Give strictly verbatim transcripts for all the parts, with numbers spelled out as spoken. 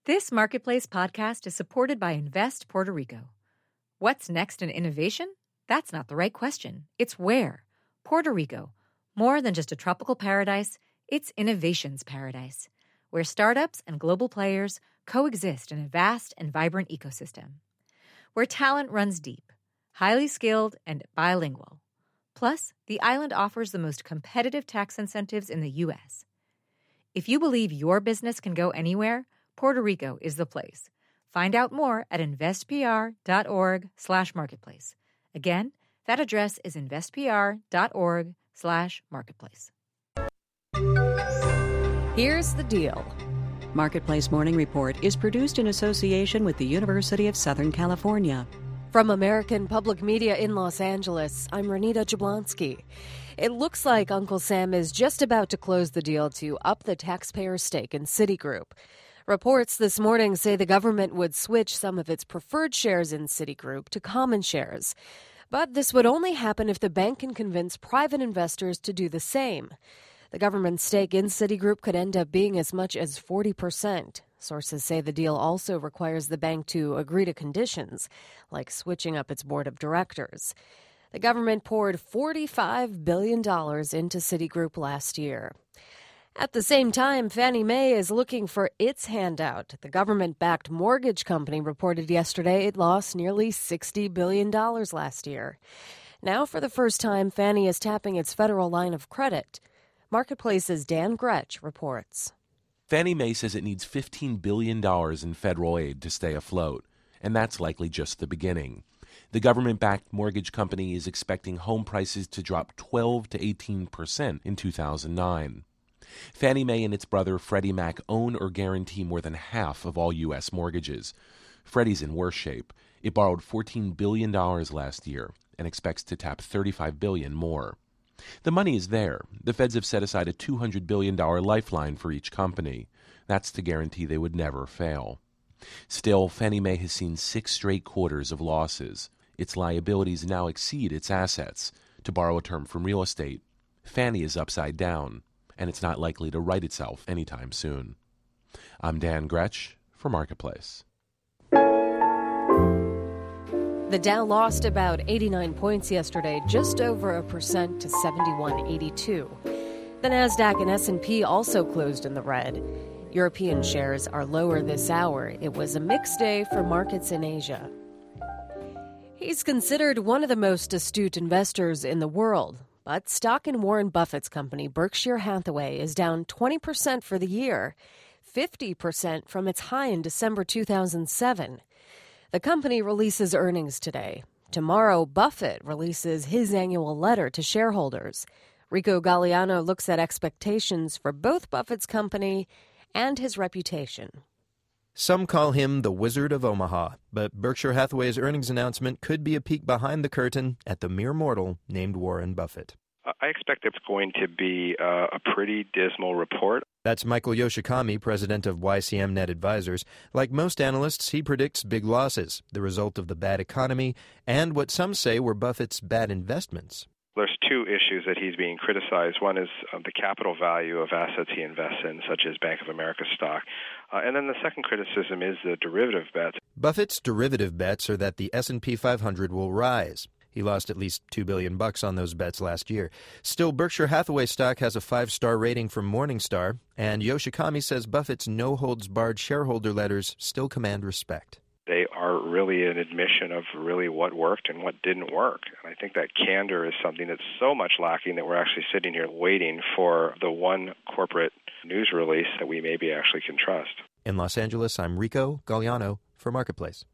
This Marketplace podcast is supported by Invest Puerto Rico. What's next in innovation? That's not the right question. It's where. Puerto Rico. More than just a tropical paradise, it's innovation's paradise, where startups and global players coexist in a vast and vibrant ecosystem. Where talent runs deep, highly skilled, and bilingual. Plus, the island offers the most competitive tax incentives in the U S. If you believe your business can go anywhere, Puerto Rico is the place. Find out more at investpr.org slash marketplace. Again, that address is investpr.org slash marketplace. Here's the deal. Marketplace Morning Report is produced in association with the University of Southern California. From American Public Media in Los Angeles, I'm Renita Jablonski. It looks like Uncle Sam is just about to close the deal to up the taxpayer stake in Citigroup. Reports this morning say the government would switch some of its preferred shares in Citigroup to common shares. But this would only happen if the bank can convince private investors to do the same. The government's stake in Citigroup could end up being as much as forty percent. Sources say the deal also requires the bank to agree to conditions, like switching up its board of directors. The government poured forty-five billion dollars into Citigroup last year. At the same time, Fannie Mae is looking for its handout. The government-backed mortgage company reported yesterday it lost nearly sixty billion dollars last year. Now, for the first time, Fannie is tapping its federal line of credit. Marketplace's Dan Gretsch reports. Fannie Mae says it needs fifteen billion dollars in federal aid to stay afloat, and that's likely just the beginning. The government-backed mortgage company is expecting home prices to drop twelve to eighteen percent in two thousand nine. Fannie Mae and its brother Freddie Mac own or guarantee more than half of all U S mortgages. Freddie's in worse shape. It borrowed fourteen billion dollars last year and expects to tap thirty-five billion dollars more. The money is there. The feds have set aside a two hundred billion dollars lifeline for each company. That's to guarantee they would never fail. Still, Fannie Mae has seen six straight quarters of losses. Its liabilities now exceed its assets. To borrow a term from real estate, Fannie is upside down, and it's not likely to right itself anytime soon. I'm Dan Gretsch for Marketplace. The Dow lost about eighty-nine points yesterday, just over a percent to seventy-one eighty-two. The Nasdaq and S and P also closed in the red. European shares are lower this hour. It was a mixed day for markets in Asia. He's considered one of the most astute investors in the world, but stock in Warren Buffett's company, Berkshire Hathaway, is down twenty percent for the year, fifty percent from its high in December two thousand seven. The company releases earnings today. Tomorrow, Buffett releases his annual letter to shareholders. Rico Galliano looks at expectations for both Buffett's company and his reputation. Some call him the Wizard of Omaha, but Berkshire Hathaway's earnings announcement could be a peek behind the curtain at the mere mortal named Warren Buffett. I expect it's going to be uh, a pretty dismal report. That's Michael Yoshikami, president of Y C M Net Advisors. Like most analysts, he predicts big losses, the result of the bad economy, and what some say were Buffett's bad investments. There's two issues that he's being criticized. One is uh, the capital value of assets he invests in, such as Bank of America stock. Uh, and then the second criticism is the derivative bets. Buffett's derivative bets are that the S and P five hundred will rise. He lost at least two billion dollars bucks on those bets last year. Still, Berkshire Hathaway stock has a five-star rating from Morningstar, and Yoshikami says Buffett's no-holds-barred shareholder letters still command respect. They are really an admission of really what worked and what didn't work. And I think that candor is something that's so much lacking that we're actually sitting here waiting for the one corporate news release that we maybe actually can trust. In Los Angeles, I'm Rico Galliano for Marketplace.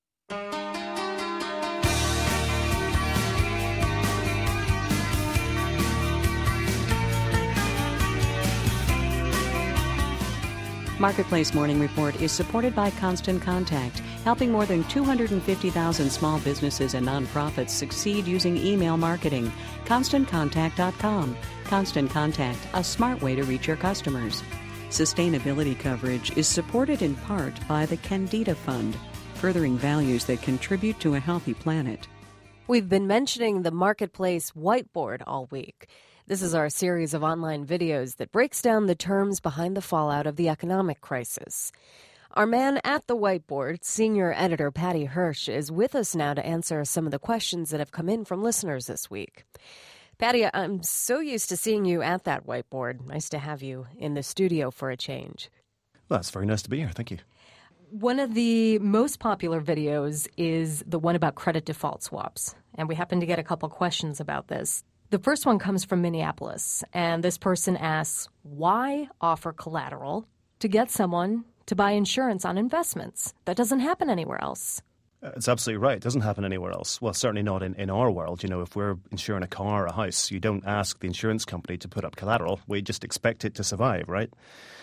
Marketplace Morning Report is supported by Constant Contact, helping more than two hundred fifty thousand small businesses and nonprofits succeed using email marketing. constant contact dot com. Constant Contact, a smart way to reach your customers. Sustainability coverage is supported in part by the Candida Fund, furthering values that contribute to a healthy planet. We've been mentioning the Marketplace whiteboard all week. This is our series of online videos that breaks down the terms behind the fallout of the economic crisis. Our man at the whiteboard, senior editor Patty Hirsch, is with us now to answer some of the questions that have come in from listeners this week. Patty, I'm so used to seeing you at that whiteboard. Nice to have you in the studio for a change. Well, it's very nice to be here. Thank you. One of the most popular videos is the one about credit default swaps, and we happen to get a couple questions about this. The first one comes from Minneapolis, and this person asks, why offer collateral to get someone to buy insurance on investments? That doesn't happen anywhere else. It's absolutely right. It doesn't happen anywhere else. Well, certainly not in, in our world. You know, if we're insuring a car or a house, you don't ask the insurance company to put up collateral. We just expect it to survive, right?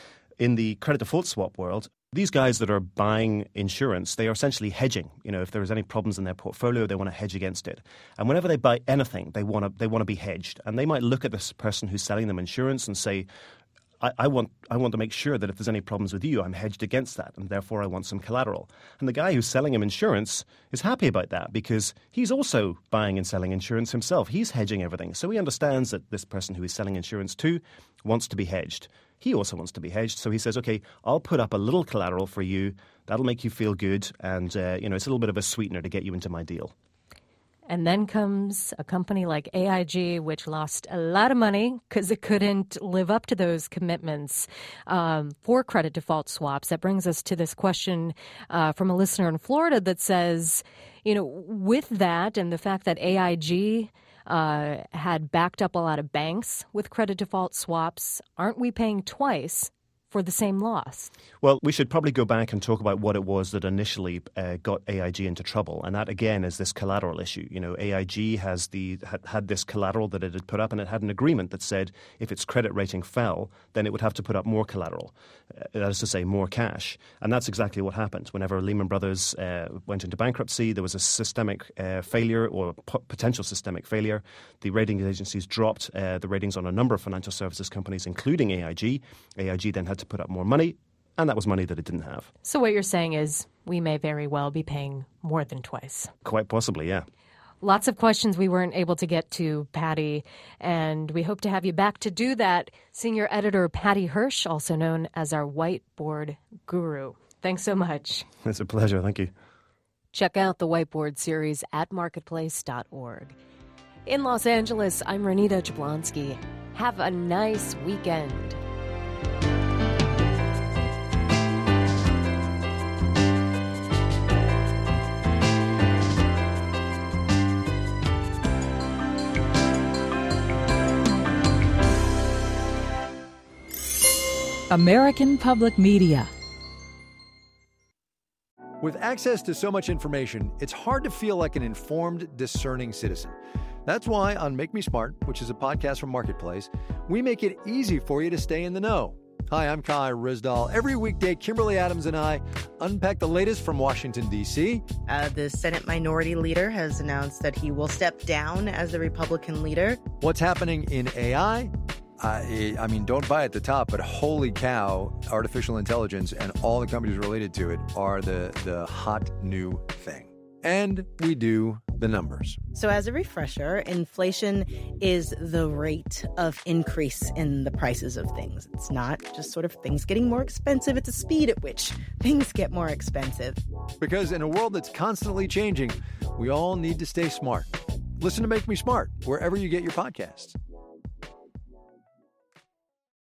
In the credit default swap world, these guys that are buying insurance, they are essentially hedging. You know, if there's any problems in their portfolio, they want to hedge against it. And whenever they buy anything, they want to they want to be hedged. And they might look at this person who's selling them insurance and say, I, I want I want to make sure that if there's any problems with you, I'm hedged against that, and therefore I want some collateral. And the guy who's selling him insurance is happy about that because he's also buying and selling insurance himself. He's hedging everything. So he understands that this person who he's selling insurance to wants to be hedged. He also wants to be hedged, so he says, okay, I'll put up a little collateral for you. That'll make you feel good, and uh, you know, it's a little bit of a sweetener to get you into my deal. And then comes a company like A I G, which lost a lot of money because it couldn't live up to those commitments um, for credit default swaps. That brings us to this question uh, from a listener in Florida that says, you know, with that and the fact that A I G uh, had backed up a lot of banks with credit default swaps, aren't we paying twice for the same loss? Well, we should probably go back and talk about what it was that initially uh, got A I G into trouble. And that, again, is this collateral issue. You know, A I G has the had, had this collateral that it had put up, and it had an agreement that said if its credit rating fell, then it would have to put up more collateral. Uh, that is to say, more cash. And that's exactly what happened. Whenever Lehman Brothers uh, went into bankruptcy, there was a systemic uh, failure or p- potential systemic failure. The rating agencies dropped uh, the ratings on a number of financial services companies, including A I G. A I G then had to put up more money, and that was money that it didn't have. So what you're saying is we may very well be paying more than twice. Quite possibly, yeah. Lots of questions we weren't able to get to, Patty, and we hope to have you back to do that. Senior editor Patty Hirsch, also known as our whiteboard guru. Thanks so much. It's a pleasure. Thank you. Check out the Whiteboard series at marketplace dot org. In Los Angeles, I'm Renita Jablonski. Have a nice weekend. American Public Media. With access to so much information, it's hard to feel like an informed, discerning citizen. That's why on Make Me Smart, which is a podcast from Marketplace, we make it easy for you to stay in the know. Hi, I'm Kai Rizdal. Every weekday, Kimberly Adams and I unpack the latest from Washington, D C Uh, the Senate Minority Leader has announced that he will step down as the Republican leader. What's happening in A I? I, I mean, don't buy at the top, but holy cow, artificial intelligence and all the companies related to it are the, the hot new thing. And we do the numbers. So as a refresher, inflation is the rate of increase in the prices of things. It's not just sort of things getting more expensive. It's a speed at which things get more expensive. Because in a world that's constantly changing, we all need to stay smart. Listen to Make Me Smart wherever you get your podcasts.